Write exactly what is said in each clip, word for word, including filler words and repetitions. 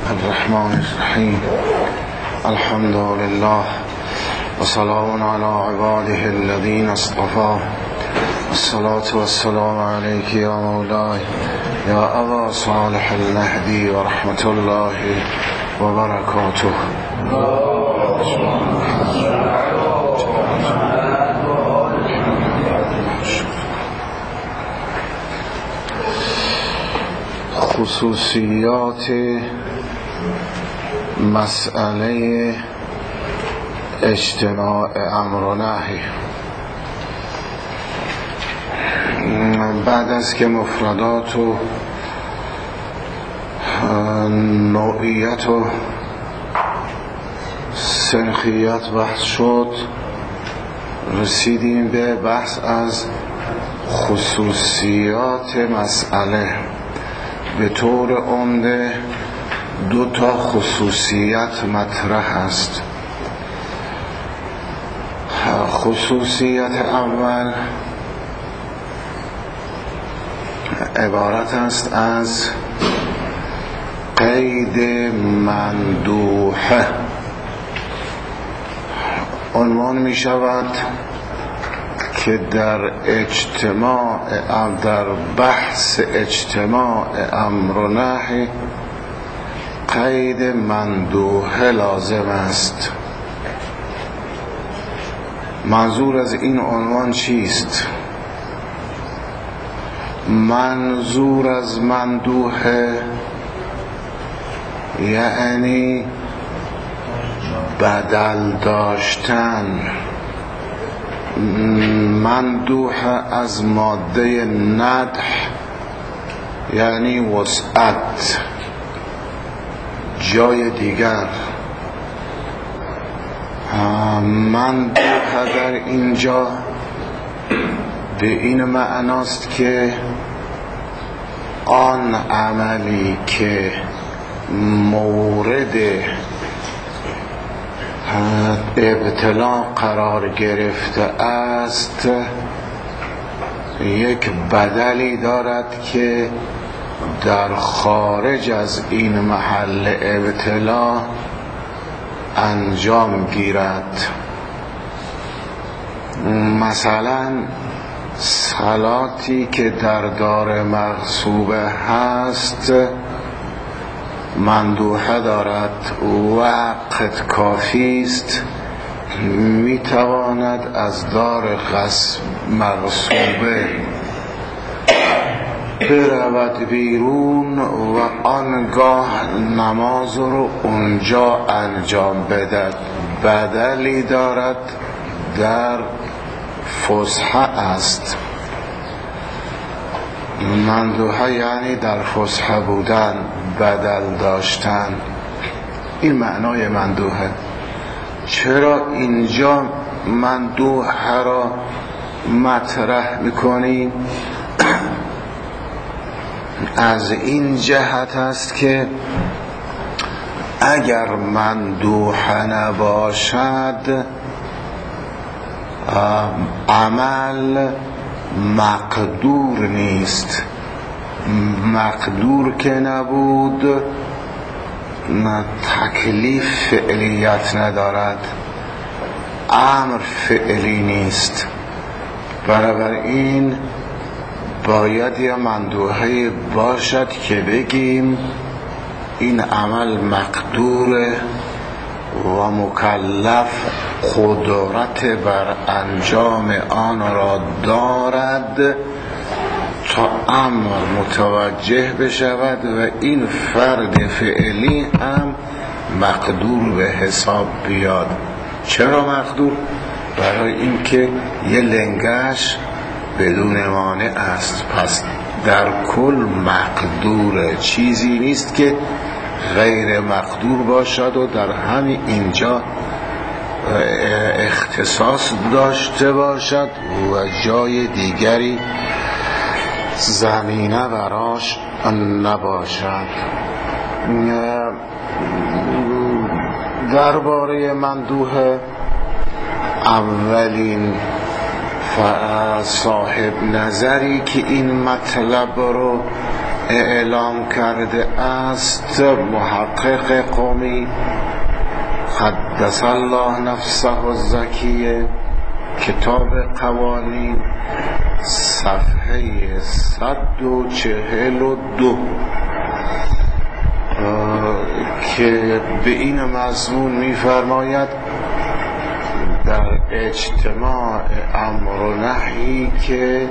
الرحمن الرحیم. الحمد لله و سلام علی عباده الذین اصطفى. الصلاة والسلام علیک یا مولای یا ابا صالح النهدی و رحمت الله و برکاته. خصوصیات مسئله اجتماع امر و نهی. بعد از که مفردات و نوعیت و سنخیت بحث شد، رسیدیم به بحث از خصوصیات مسئله. به طور عمده دو تا خصوصیت مطرح است. خصوصیت اول عبارت است از قید مندوحه. عنوان می شود که در اجتماع در بحث اجتماع امر و نهی قید مندوحه لازم است. منظور از این عنوان چیست؟ منظور از مندوحه یعنی بدل داشتن. مندوحه از ماده ندح یعنی وسعت، جای دیگر. مندوحه در اینجا به این معناست که آن عملی که مورد ابتلا قرار گرفته است یک بدلی دارد که در خارج از این محل ابتلا انجام گیرد. مثلا صلاتی که در دار مغصوبه هست مندوحه دارد، وقت کافی است، میتواند از دار غصب مغصوبه برود بیرون و آنگاه نماز رو اونجا انجام بدهد. بدلی دارد در فسحه است. مندوحه یعنی در فسحه بودن، بدل داشتن. این معنای مندوحه. چرا اینجا مندوحه را مطرح میکنیم؟ از این جهت است که اگر مندوحه نباشد عمل مقدور نیست. مقدور که نبود تکلیف فعلیت ندارد، امر فعلی نیست. بنابراین باید یه مندوحه باشد که بگیم این عمل مقدور و مکلف قدرت بر انجام آن را دارد تا امر متوجه بشود و این فرد فعلی هم مقدور به حساب بیاد. چرا مقدور؟ برای اینکه یه لنگش بدون مانع است. پس در کل مقدور، چیزی نیست که غیر مقدور باشد و در همین اینجا اختصاص داشته باشد و جای دیگری زمینه براش نباشد. درباره مندوحه اولین صاحب نظری که این مطلب رو اعلام کرده است محقق قمی قدس الله نفسه الزکیه، کتاب قوانین، صفحه صد و چهل و دو، که به این مضمون می‌فرماید در اجتماع امر و نهی که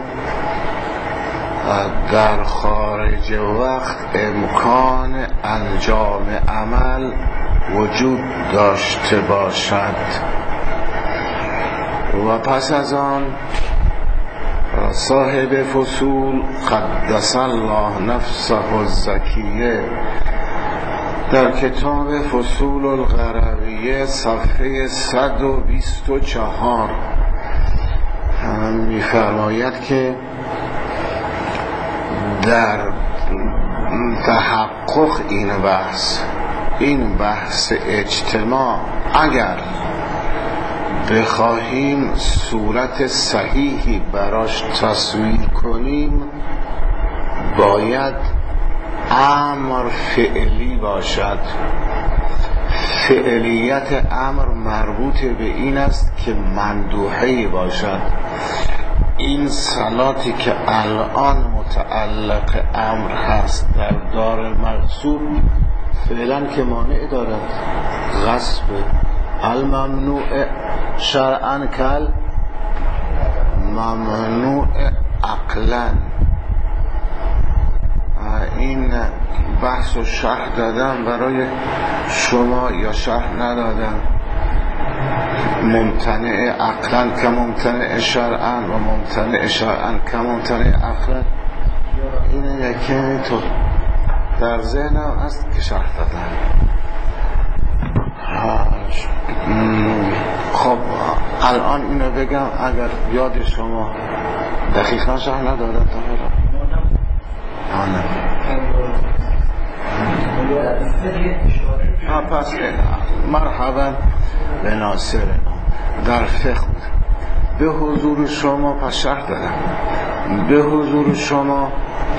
در خارج وقت امکان انجام عمل وجود داشته باشد و پس از آن صاحب فصول قدس الله نفسه الزکیه در کتاب فصول القرویه صفحه صد و بیست و چهار می فرماید که در تحقق این بحث این بحث اجتماع اگر بخواهیم صورت صحیحی براش تصویر کنیم باید امر فعلی باشد. فعلیت امر مربوط به این است که مندوحه‌ای باشد. این صلاتی که الان متعلق امر هست در دار مغصوب فعلا که مانع دارد، غصب الممنوع شرعاً کل ممنوع عقلاً. این بحث و شرح دادم برای شما یا شرح ندادم. ممتنع عقلاً که ممتنع شرعاً و ممتنع شرعاً که ممتنع عقلاً، این یکی اینطور در ذهنم است که شرح دادم. خب الان اینو بگم اگر یاد شما دقیقاً شرح ندادم تا حالا آنه ها پس مرحبا به ناصرنا در فقه به حضور شما پس شرح دادم. به حضور شما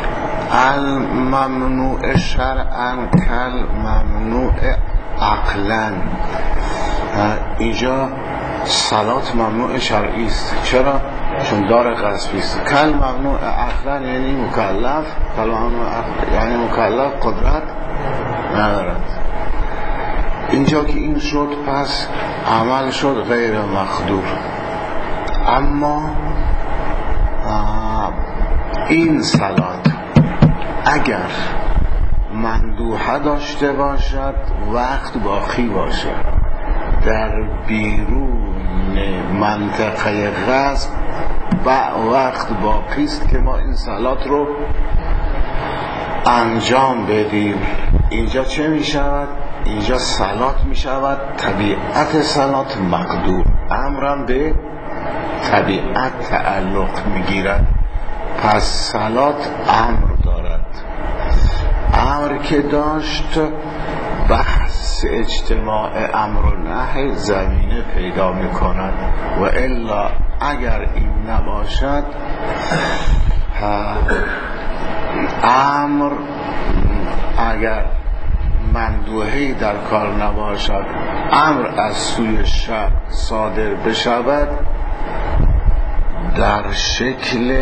الممنوع شرعاً کل ممنوع عقلاً، اینجا صلات ممنوع شرعی است. چرا؟ چون دار غصبی است. کل ممنوع عقلاً یعنی مکلف، کل ممنوع عقلاً یعنی مکلف قدرت ندارد. اینجا که این شد پس عمل شد غیر مقدور. اما این صلات اگر مندوحه داشته باشد، وقت باقی باشد، در بیرون منطقه غصب وقت باقی است که ما این صلات رو انجام بدیم. اینجا چه می شود؟ اینجا صلات می شود طبیعت صلات مقدور، امرم به طبیعت تعلق می گیرد. پس صلات امر دارد. امر که داشت بحث اجتماع امر و نهی زمینه پیدا می کند و الا اگر این نباشد امر اگر مندوحه‌ای در کار نباشد، امر از سوی شرع صادر بشود در شکل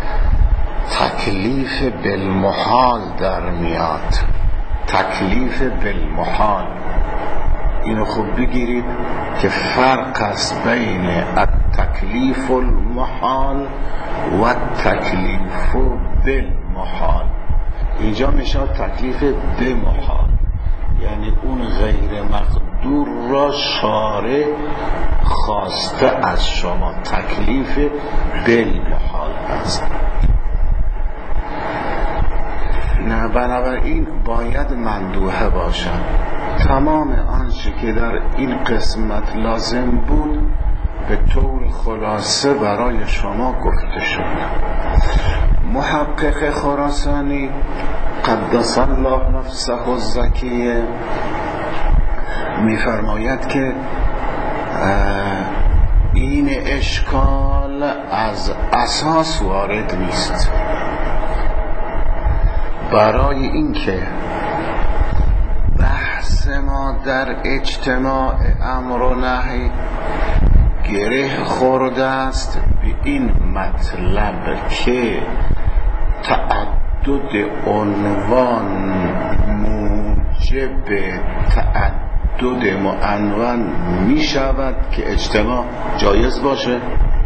تکلیف بالمحال در میاد. تکلیف بالمحال اینو خوب بگیرید که فرق است بین التکلیف المحال و تکلیف بالمحال. اینجا میشه تکلیف بمحال، یعنی اون غیر مقدور را شارع خواسته از شما، تکلیف بالمحال است. نه بنابراین باید مندوحه باشد. تمام آنچه که در این قسمت لازم بود به طور خلاصه برای شما گفته شد. محقق خراسانی قدس الله نفسه الزکیه می‌فرماید که این اشکال از اساس وارد نیست برای اینکه بحث ما در اجتماع امر و نهی گره خورده است به این مطلب که تعدد عنوان موجب تعدد معنون می شود که اجتماع جایز باشه،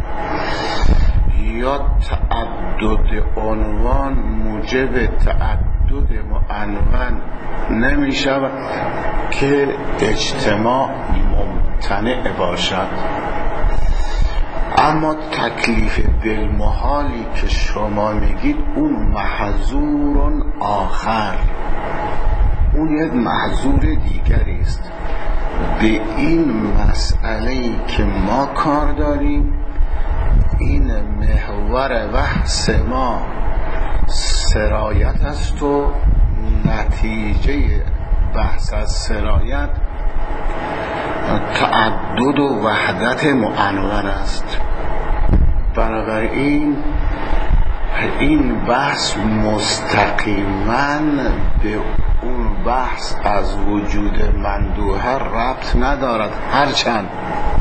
یا تعدد عنوان موجب تعدد معنون نمی شود که اجتماع ممتنع باشد. اما تکلیف بالمحالی که شما میگید اون محظور آخر، اون یک محظور دیگری است. به این مسئله‌ای که ما کار داریم، این محور بحث ما سرایت است و نتیجه بحث از سرایت تعدد و وحدت معنون است. بنابراین این بحث مستقیما به اون بحث از وجود مندوحه ربط ندارد، هرچند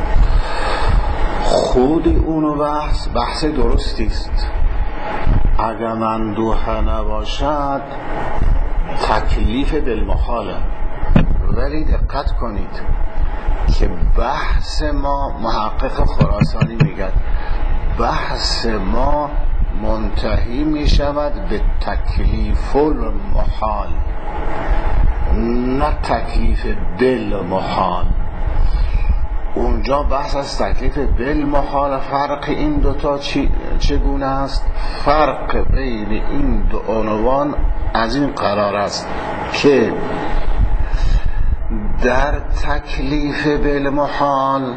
خود اون بحث بحث درستی است. اگر مندوحه نباشد تکلیف بالمحاله، ولی دقت کنید که بحث ما، محقق خراسانی میگه بحث ما منتهی می شود به تکلیف المحال، نه تکلیف بالمحال. اونجا بحث از تکلیف بالمحال، فرق این دوتا چگونه است؟ فرق بین این دو عنوان از این قرار است که در تکلیف بالمحال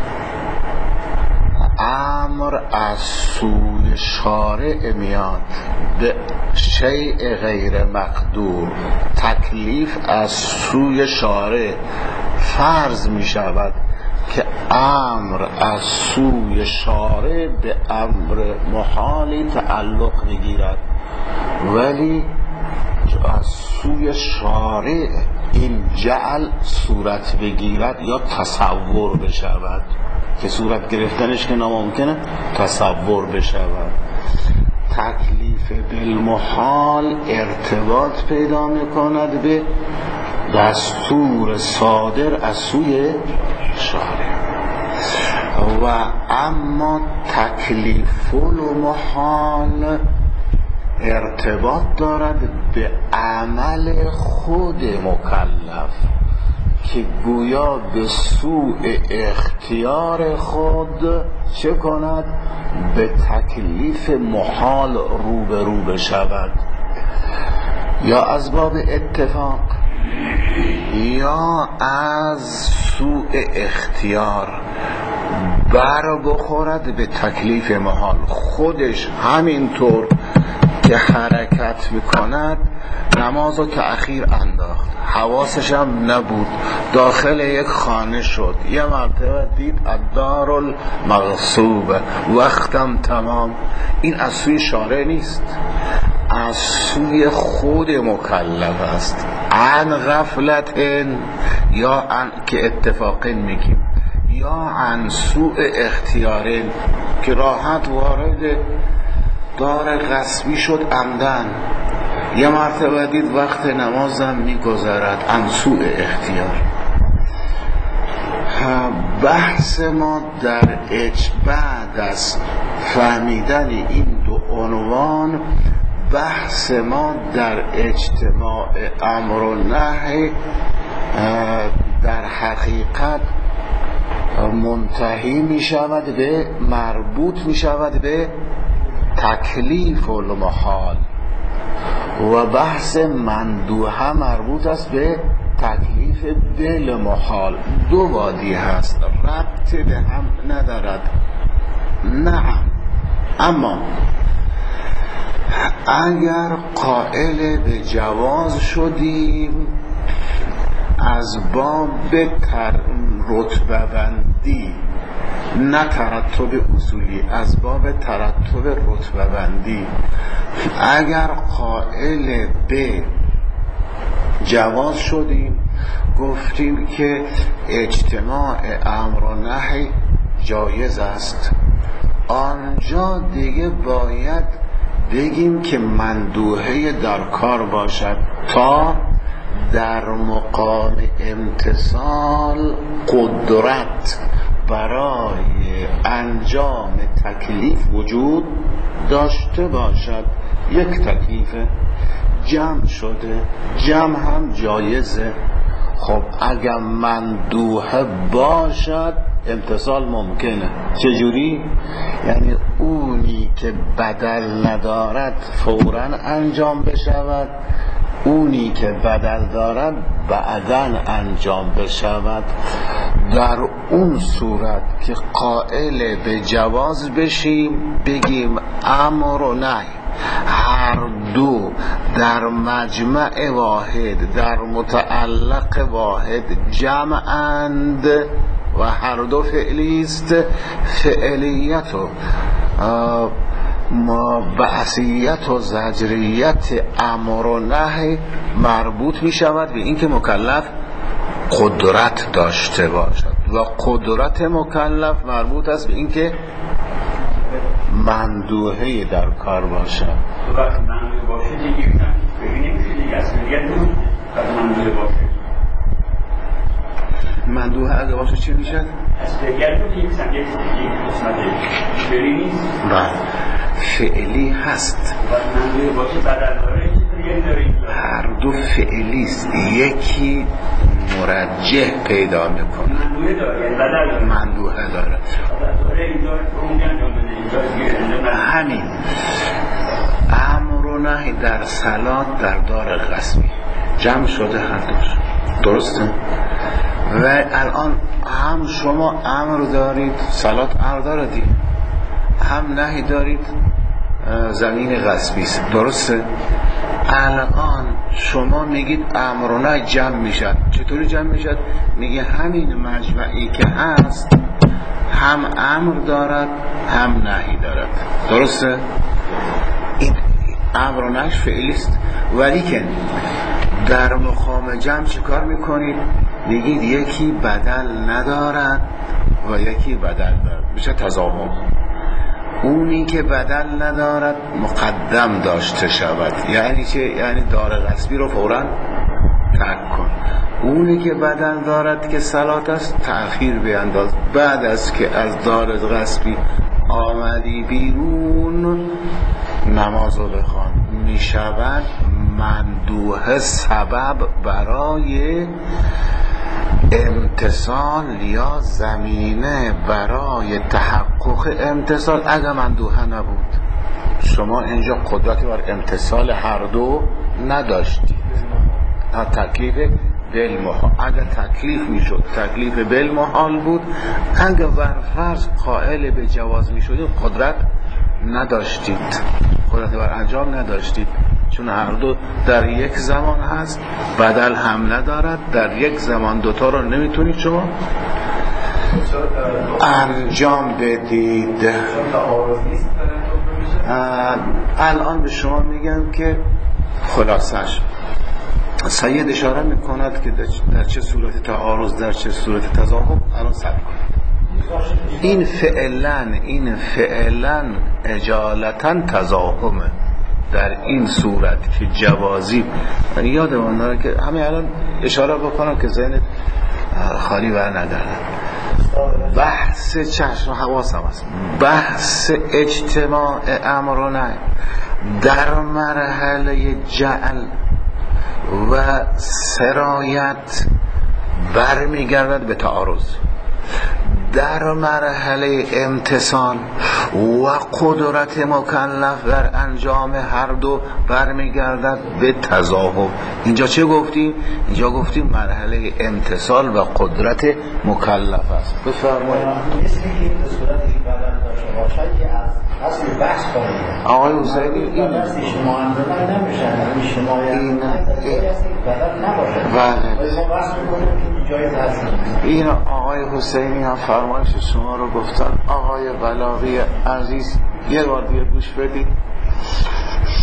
امر از سوی شارع میاد به شیء غیر مقدور. تکلیف از سوی شارع فرض می شود که امر از سوی شارع به امر محالی تعلق می گیرد، ولی از سوی شارع این جعل صورت بگیرد یا تصور بشود، که صورت گرفتنش که ناممکنه، تصور بشود. تکلیف بالمحال ارتباط پیدا میکند به دستور صادر از سوی شارع، و اما تکلیف المحال ارتباط دارد به عمل خود مکلف که گویا به سوء اختیار خود چه کند؟ به تکلیف محال روبرو بشود، یا از باب اتفاق یا از سوء اختیار بر بخورد به تکلیف محال. خودش همینطور که حرکت میکند نمازو تأخیر انداخت، حواسش هم نبود، داخل یک خانه شد، یه مرتبه دید الدار المغصوبه، وقتم تمام. این از سوی شارع نیست، از سوی خود مکلف است. عن غفلت یا عن که اتفاقا میگیم، یا عن سوء اختیار که راحت وارد دار غصبی شد عمدن، یه مرتبه دید وقت نمازم میگذرد، عن سوء اختیار. بحث ما در اج بعد از فهمیدن این دو عنوان، بحث ما در اجتماع امر و نهی در حقیقت منتهی می شود به، مربوط می شود به تکلیف المحال، و بحث مندوحه مربوط است به تکلیف بالمحال. دو وادی هست، ربط به هم ندارد. نه، اما اگر قائل به جواز شدیم از باب رتبه بندی، نه ترتب اصولی، از باب ترتب رتبه بندی، اگر قائل به جواز شدیم گفتیم که اجتماع امر و نهی جایز است، آنجا دیگه باید بگیم که مندوحه در کار باشد تا در مقام امتثال قدرت برای انجام تکلیف وجود داشته باشد. یک تکلیف جمع شده، جمع هم جایزه. خب اگر مندوحه باشد امتثال ممکنه. چجوری؟ یعنی اونی که بدل ندارد فوراً انجام بشود، اونی که بدل دارد بعداً انجام بشود. در اون صورت که قائل به جواز بشیم بگیم امر و نهی هر دو در مجمع واحد، در متعلق واحد جمعند و هر دو فعلی است. فعلیت و بعثیت و زجریت امر و نهی مربوط می شود به این که مکلف قدرت داشته باشد و قدرت مکلف مربوط است به این که مندوحه در کار باشد. وقتی مندوحه باشه دیگه ببینیم که دیگه اصلا دیگه مندوحه باشه مندوحه اگه باشه چی میشد؟ از دیگر تو یک سنگه یک قسمت فعلی نیست. بله فعلی هست. مندوحه باشه بدل داره هر دو فعلی است، یکی مرجح پیدا میکنه. مندوحه داره یعنی بدل داره. مندوحه داره همین امر و نهی در صلات در دار غصبی جمع شده هر دوش، درسته؟ و الان هم شما امر دارید صلات امر داردی، هم نهی دارید زمین غصبی است، درسته؟ الان شما میگید امر و نهی جمع میشد. چطوری جمع میشد؟ میگه همین مجمعی که هست هم امر دارد هم نهی دارد، درسته؟ این امر و نهی فعلی است، ولی که در مقام جمع چی کار میکنید؟ میگید یکی بدل ندارد و یکی بدل دارد، میشه تضاهم. اونی که بدل ندارد مقدم داشته شود، یعنی چه؟ یعنی دار غصبی رو فوراً ترک کن. اونی که بدل دارد که صلات است تأخیر بینداز، بعد از که از دار غصبی آمدی بیرون نماز رو بخوان. می شود مندوحه سبب برای امتثال یا زمینه برای تحقق امتثال. اگر مندوحه نبود شما اینجا قدرتی بر امتثال هر دو نداشتید. تکلیف بالمحال، اگر تکلیف میشد تکلیف بالمحال بود. اگر ورفرض قائل به جواز میشدید قدرت نداشتید، قدرت بر انجام نداشتید، چون هر دو در یک زمان هست، بدل هم ندارد. در یک زمان دوتا رو نمیتونید شما انجام بدید. الان به شما میگم که خلاصش سید اشاره میکند که در چه صورت تعارض در چه صورت تضاهم. الان صبر کنید. این فعلا این فعلا اجالتا تضاهمه. در این صورت که جوازی یادمون داره که همین الان اشاره بکنم که ذهنت خالی بر ندارد. بحث چشم حواسم است. بحث اجتماع امر و نهی در مرحله جعل و سرایت برمیگردد به تعارض. در مرحله امتثال و قدرت مکلف در انجام هر دو برمیگردد به تضاهم. اینجا چه گفتیم؟ اینجا گفتیم مرحله امتثال و قدرت مکلف است. بفرمایید. مثل که این صورتی که بدن داشته باشد که از اصل بحث کنید. آقای حسینی این دست شما اندرون نمیشن، این شما این بدن نباشد. بله. ما بحث میکنیم که جایز هست. این آقای حسینی هم فرمایش شما رو گفتن. آقای بلاغی عزیز یه بار دیگه گوش بدید.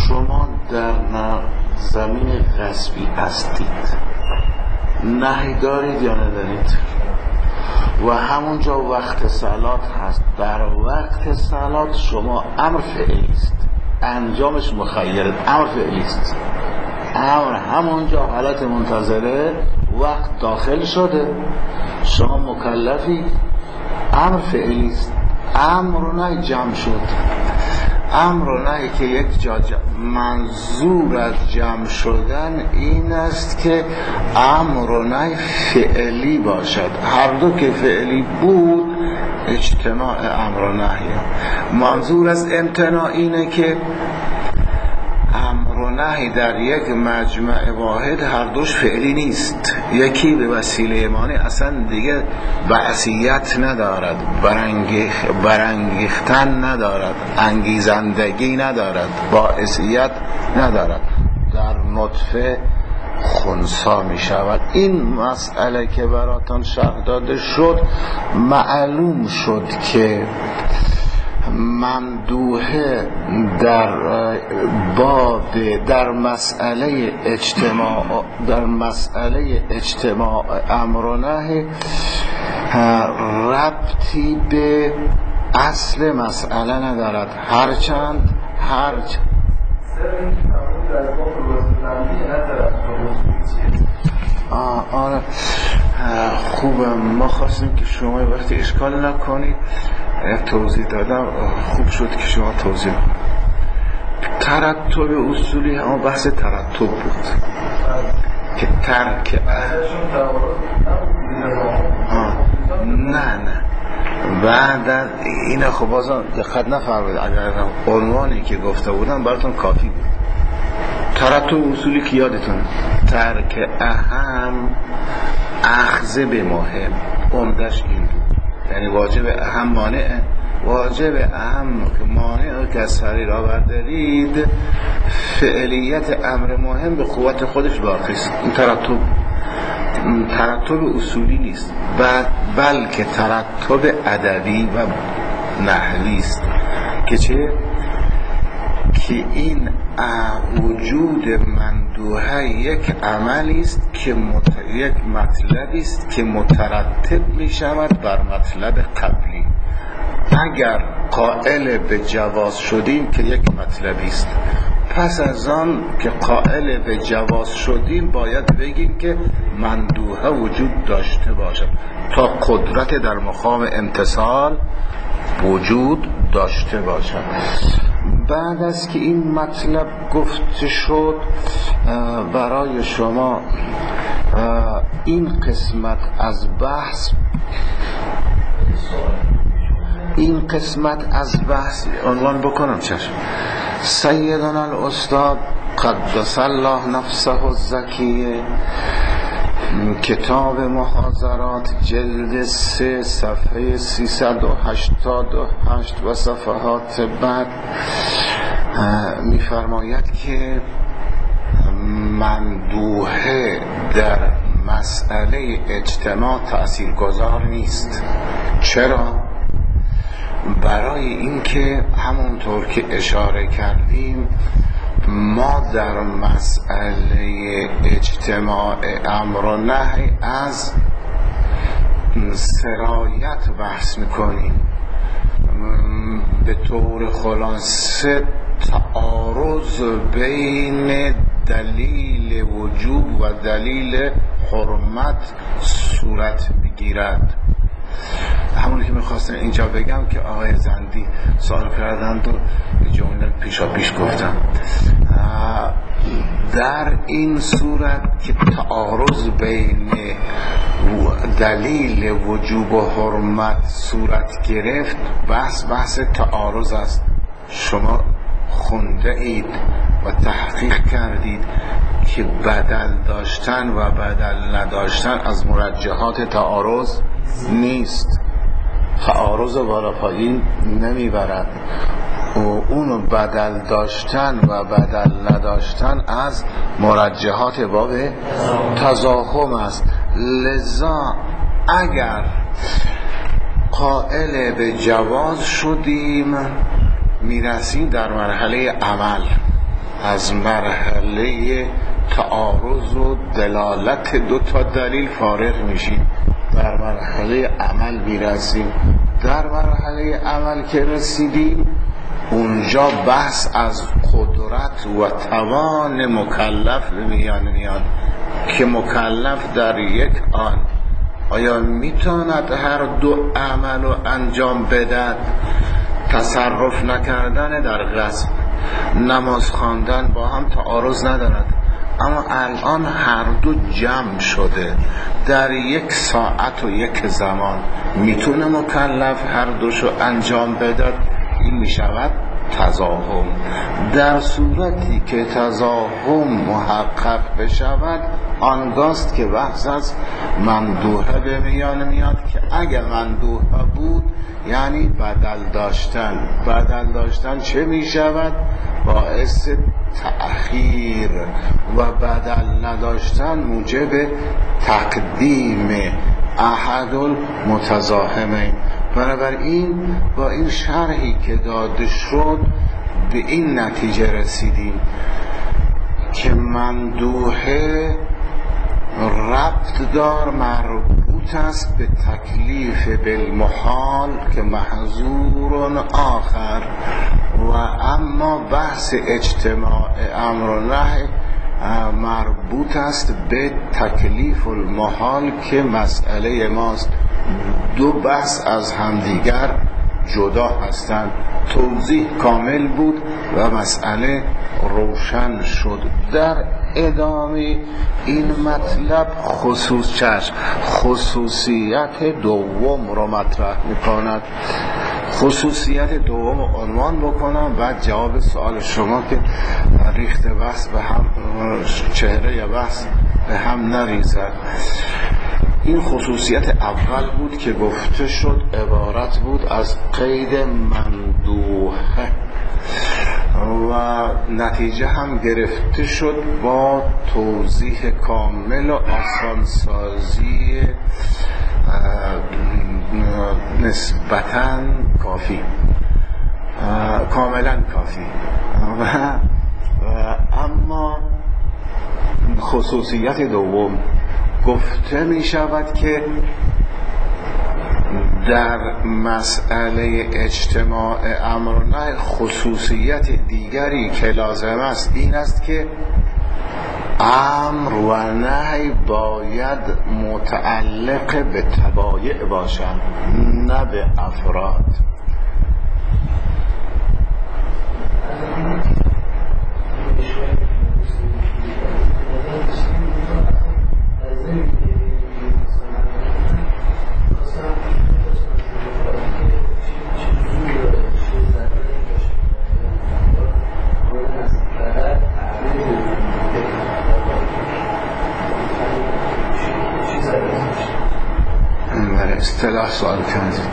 شما در زمین غصبی هستید، نهی دارید یا ندارید؟ و همونجا وقت صلات هست. در وقت صلات شما امر فعلی است، انجامش مخیر، امر فعلی است. امر همونجا حالت منتظره، وقت داخل شده، شما مکلفی، امر فعلی است. امر و نهی جمع شد. امر و نهی که یک جا جمع. منظور از جمع شدن این است که امر و نهی فعلی باشد. هر دو که فعلی بود اجتماع امر و نهی. منظور از امتناع اینه که امر و نهی در یک مجمع واحد هر دوش فعلی نیست. یکی به وسیله مانع اصلا دیگه بعثیت ندارد، برانگیخ برانگیختن ندارد، انگیزندگی ندارد، باعثیت ندارد، در نطفه خنثی می شود. این مسئله که براتان شرح داده شد، معلوم شد که ممدوحه در باب در مسئله اجتماع در مسئله اجتماع امر و نهی ربطی به اصل مسئله ندارد، هرچند هرچند آره خوبه. ما خواستیم که شما وقتی اشکال نکنید، توضیح دادم خوب شد که شما توضیح کنید. ترتب اصولی اما بحث ترتب بود که ترک نه نه بعد این خب بازم دقت نفرمایید، اگر عنوانی که گفته بودم براتون کافی بود. ترتب اصولی که یادتون، ترک اهم اخذ به مهم، عمدش این بود. یعنی واجب اهم مانع، واجب اهم که مانع که از سری را بردارید، فعلیت امر مهم به قوت خودش باقی است. این ترتب ترتب اصولی نیست، بلکه ترتب ادبی و نحوی است. که چه؟ که این وجود مندوحه یک عملی است که مت... یک مطلبی است که مترتب می شود بر مطلب قبلی. اگر قائل به جواز شدیم که یک مطلبی است، پس از آن که قائل به جواز شدیم باید بگیم که مندوحه وجود داشته باشد تا قدرت در مقام امتثال وجود داشته باشد. بعد از که این مطلب گفته شد، برای شما این قسمت از بحث این قسمت از بحث عنوان بکنم. چشم. سیدنا الاستاد قدس الله نفسه الزکیه، کتاب محاضرات جلد سه صفحه سیصد و هشتاد و هشت و صفحات بعد می‌فرماید که مندوحه در مسئله اجتماع تأثیرگذار نیست. چرا؟ برای اینکه همونطور که اشاره کردیم ما در مسئله اجتماع امر و نهی از سرایت بحث میکنیم. به طور خلاصه تعارض بین دلیل وجوب و دلیل حرمت صورت بگیرد. همونی که میخواستم اینجا بگم که آقای زندی سوال کردند و جمله پیشا پیش گفتم. در این صورت که تعارض بین دلیل وجوب و حرمت صورت گرفت، بحث بحث تعارض است. شما خونده اید و تحقیق کردید که بدل داشتن و بدل نداشتن از مرجحات تعارض نیست. تعارض بالا پایین نمیبرد. و اونو بدل داشتن و بدل نداشتن از مرجحات باب تزاحم است. لذا اگر قائل به جواز شدیم میرسیم در مرحله عمل. از مرحله تعارض و دلالت دو تا دلیل فارغ میشیم، در مرحله عمل میرسیم. در مرحله عمل که رسیدیم اونجا بحث از قدرت و توان مکلف به میان میاد که مکلف در یک آن آیا میتواند هر دو عمل رو انجام بدهد. تصرف نکردن در غصب، نماز خواندن با هم تعارض ندارد، اما الان هر دو جمع شده در یک ساعت و یک زمان میتونه مکلف هر دوشو انجام بده. این میشود تزاحم. در صورتی که تزاحم محقق بشود آنگاست که بحث از مندوحه به میان میاد که اگر مندوحه بود یعنی بدل داشتن. بدل داشتن چه میشود؟ باعث تأخیر و بدل نداشتن موجب تقدیم احد المتزاحمین. بنابراین با این شرحی که داده شد به این نتیجه رسیدیم که مندوحه ربط دار مربوط است به تکلیف بالمحال که محظور آخر، و اما بحث اجتماع امر و نهی مربوط است به تکلیف المحال که مسئله ماست. دو بحث از همدیگر جدا هستند. توضیح کامل بود و مسئله روشن شد. در ادامه این مطلب خصوص چشم خصوصیت دوم رو مطرح میکند. خصوصیت دوم رو عنوان بکنم بعد جواب سوال شما که ریخت بحث به هم، چهره بحث به هم نریزد. این خصوصیت اول بود که گفته شد عبارت بود از قید مندوحه و نتیجه هم گرفته شد با توضیح کامل و آسانسازی نسبتاً کافی، کاملا کافی. و اما خصوصیت دوم گفته می شود که در مسئله اجتماع امر و نهی خصوصیت دیگری که لازم است این است که امر و نهی باید متعلق به تبایع باشند نه به افراد. اصطلاح سوال کردید.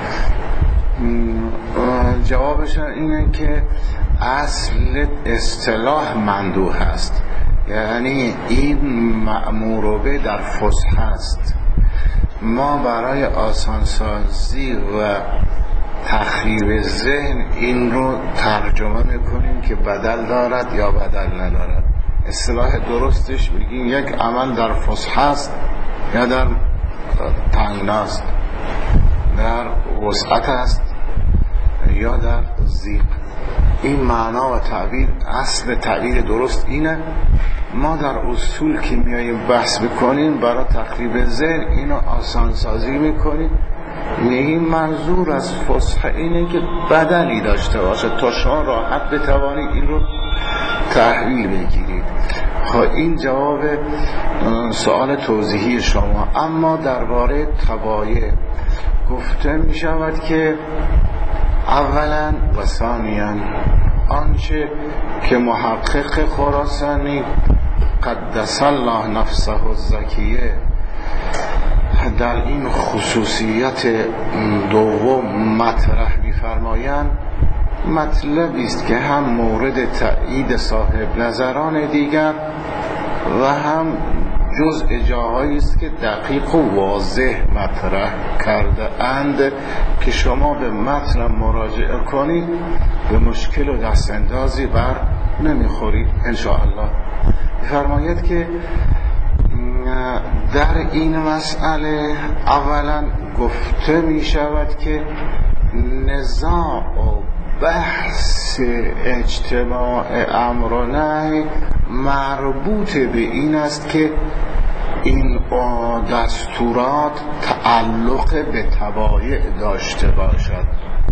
جوابش اینه که اصل اصطلاح مندوح هست، یعنی این مأمور به در فصح هست. ما برای آسانسازی و تخریب ذهن این رو ترجمه میکنیم که بدل دارد یا بدل ندارد. اصطلاح درستش بگیم یک عمل در فصح هست یا در تنگناست، در وسعت است یا در ضیق. این معنا و تعبیر، اصل تعبیر درست اینه. ما در اصول که میاییم بحث بکنیم برای تخریب ذهن اینو آسان سازی میکنیم، میگیم منظور از فصح اینه که بدلی داشته باشه تا شما راحت بتوانید این رو تحویل بگیرید. خب این جواب سوال توضیحی شما. اما درباره تبایع گفته می شود که اولا و ثانیاً آنچه که محقق خراسانی قدس الله نفسه الزکیه در این خصوصیت دوم مطرح می‌فرمایند مطلبی است که هم مورد تأیید صاحب نظران دیگر و هم جزء جاهایی است که دقیق و واضح مطرح کرده اند که شما به متن مراجعه کنید به مشکل و دستاندازی بر نمیخورید انشاءالله. فرماید که در این مسئله اولا گفته می شود که نزاع و بحث اجتماع امر و نهی مربوط به این است که این دستورات تعلق به طبایع داشته باشد،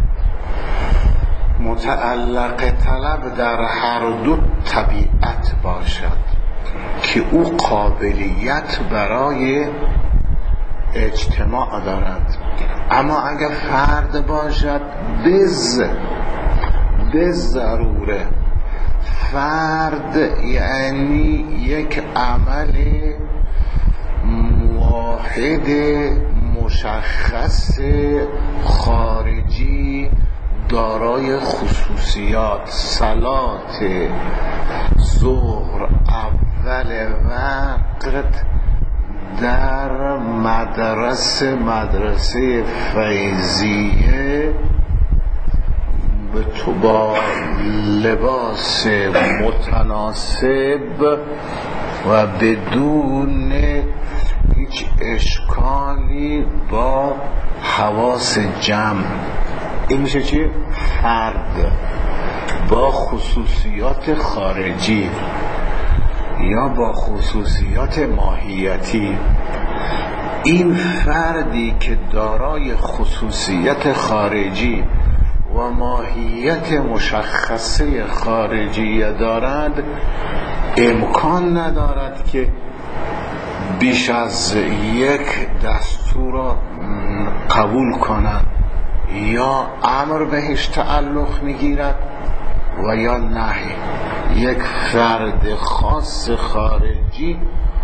متعلق طلب در هر دو طبیعت باشد که او قابلیت برای اجتماع دارد. اما اگر فرد باشد بز به ضروره فرد یعنی یک عمل واحد مشخص خارجی دارای خصوصیات، صلات ظهر اول وقت در مدرسه مدرسه فیضیه با لباس متناسب و بدون هیچ اشکالی با حواس جمع، این میشه چی؟ فرد با خصوصیات خارجی یا با خصوصیات ماهیتی. این فردی که دارای خصوصیت خارجی و ماهیت مشخصه خارجی دارد امکان ندارد که بیش از یک دستور را قبول کند، یا امر بهش تعلق میگیرد و یا نهی. یک فرد خاص خارجی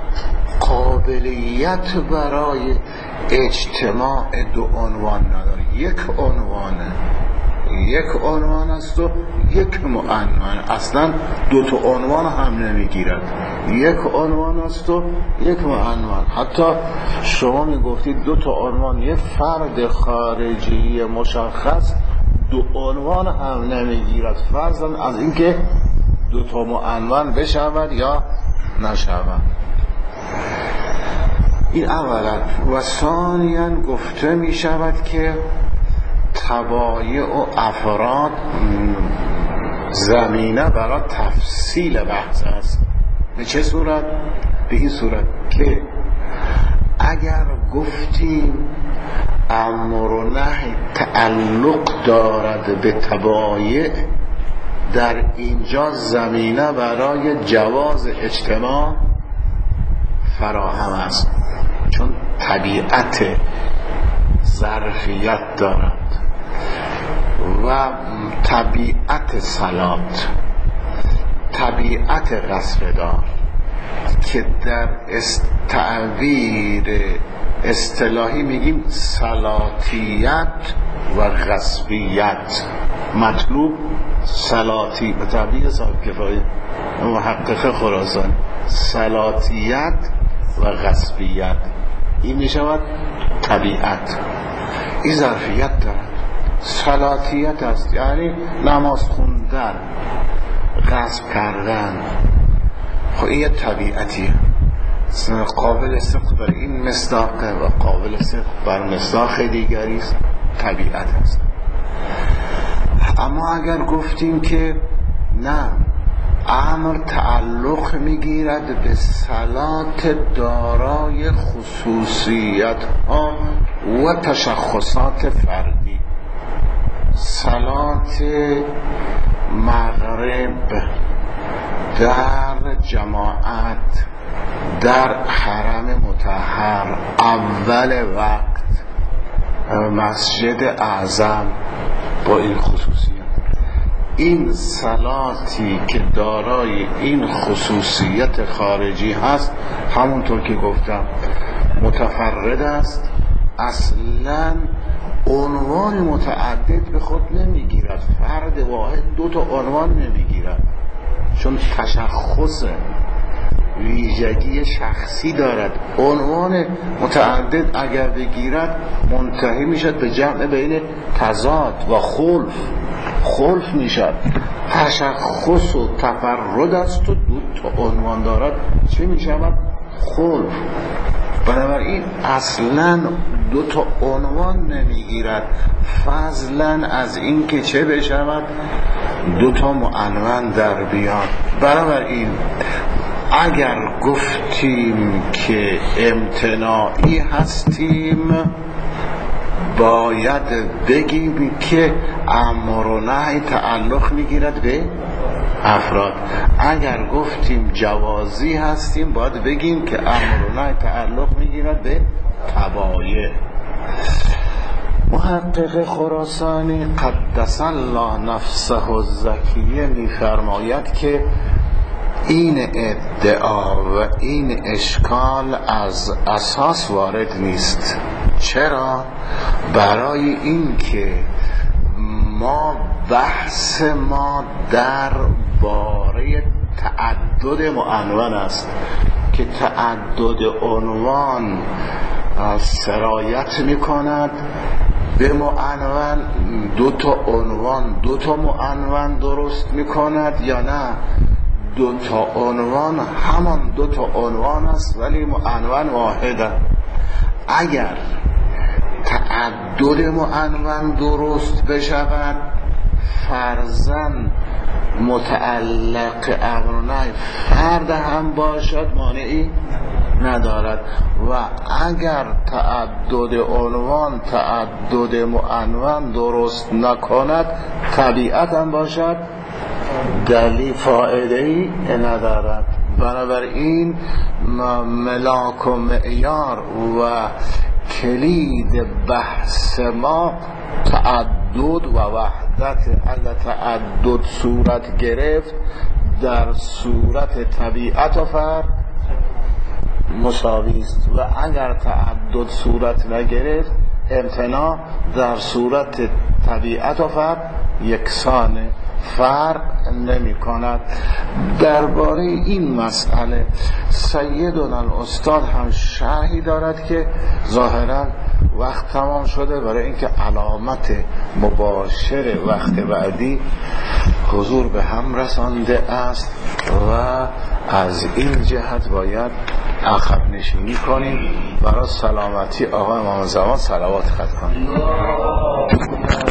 قابلیت برای اجتماع دو عنوان نداره، یک عنوانه، یک عنوان است و یک معنون، اصلا دو تا عنوان هم نمیگیرد، یک عنوان است و یک معنون. حتی شما میگفتید دو تا عنوان، یک فرد خارجی مشخص دو عنوان هم نمیگیرد، فرضاً از اینکه دو تا معنون بشود یا نشود. این اولا. و ثانیاً گفته می شود که طبایع و افراد زمینه برای تفصیل بحث است. به چه صورت؟ به این صورت که اگر گفتیم امر و نهی تعلق دارد به طبایع، در اینجا زمینه برای جواز اجتماع فراهم است، چون طبیعت ظرفیت دارد و طبیعت صلات، طبیعت قصفدار که در تعبیر اصطلاحی میگیم صلاتیت و غصبیت. مطلوب صلاتی به تعبیر صاحب کفایه محقق خراسان، صلاتیت و غصبیت، این میشود طبیعت. این ظرفیت دارد. صلاتیت است یعنی نماز خوندن، غصب کردن، خب این یه طبیعتیه، قابل صدق بر این مصداقه و قابل صدق بر مصداق دیگری است، طبیعت است. اما اگر گفتیم که نه، امر تعلق میگیرد به صلات دارای خصوصیت ها و تشخصات فردی، صلات مغرب در جماعت در حرم مطهر اول وقت مسجد اعظم با این خصوصیت، این صلاتی که دارای این خصوصیت خارجی هست همونطور که گفتم متفرد است، اصلا عنوان متعدد به خود نمیگیرد، فرد واحد دو تا عنوان نمیگیرد، چون تشخص ویژگی شخصی دارد. عنوان متعدد اگر بگیرد منتهی میشد به جمع بین تضاد و خلف خلف میشد. تشخص و تفرد است و دو تا عنوان دارد چه میشود؟ خلف. بنابراین اصلا دو تا عنوان نمیگیرد، فضلا از این که چه بشود دو تا معنون در بیان. بنابراین اگر گفتیم که امتناعی هستیم باید بگیم که امر و نهی تعلق میگیرد به افراد. اگر گفتیم جوازی هستیم باید بگیم که امر و نهی تعلق میگیرد به طبایع. محقق خراسانی قدس الله نفسه الزکیه میفرماید که این ادعا و این اشکال از اساس وارد نیست. چرا؟ برای این که ما بحث ما در باره تعدد معنون است که تعدد عنوان سرایت می کند به معنون. دو تا عنوان دو تا معنون درست می کند یا نه؟ دو تا عنوان همان دو تا عنوان است ولی معنون واحده. اگر تعدد معنون درست بشود فرضاً متعلق امر و نهی فرد هم باشد مانعی ندارد. و اگر تعدد عنوان تعدد معنون درست نکند طبیعت هم باشد دلیل فائده‌ای ندارد. بنابراین ملاک و معیار و کلید بحث ما تعدد و وحدت. اگر تعدد صورت گرفت در صورت طبیعت و فرد مساوی است و اگر تعدد صورت نگرفت امتناع در صورت طبیعت و فرد یکسانه، فرق نمی کند. درباره این مسئله سیدنا الاستاد هم شرحی دارد که ظاهرا وقت تمام شده، برای اینکه علامت مباشر وقت بعدی حضور به هم رسانده است و از این جهت باید عقب نشینی کنیم. برای سلامتی آقای امام زمان صلوات خط کنیم.